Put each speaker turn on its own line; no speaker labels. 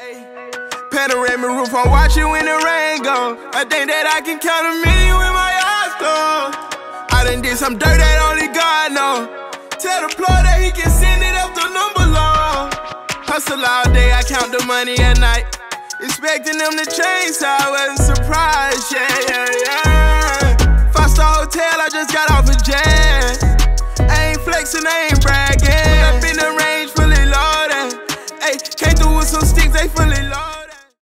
Panoramic roof, I'm watching when the rain go. I think that I can count a million when my eyes closed. I done did some dirt that only God know. Tell the plug that he can send it up the number long. Hustle all day, I count the money at night. Expecting them to change, so I wasn't surprised, yeah.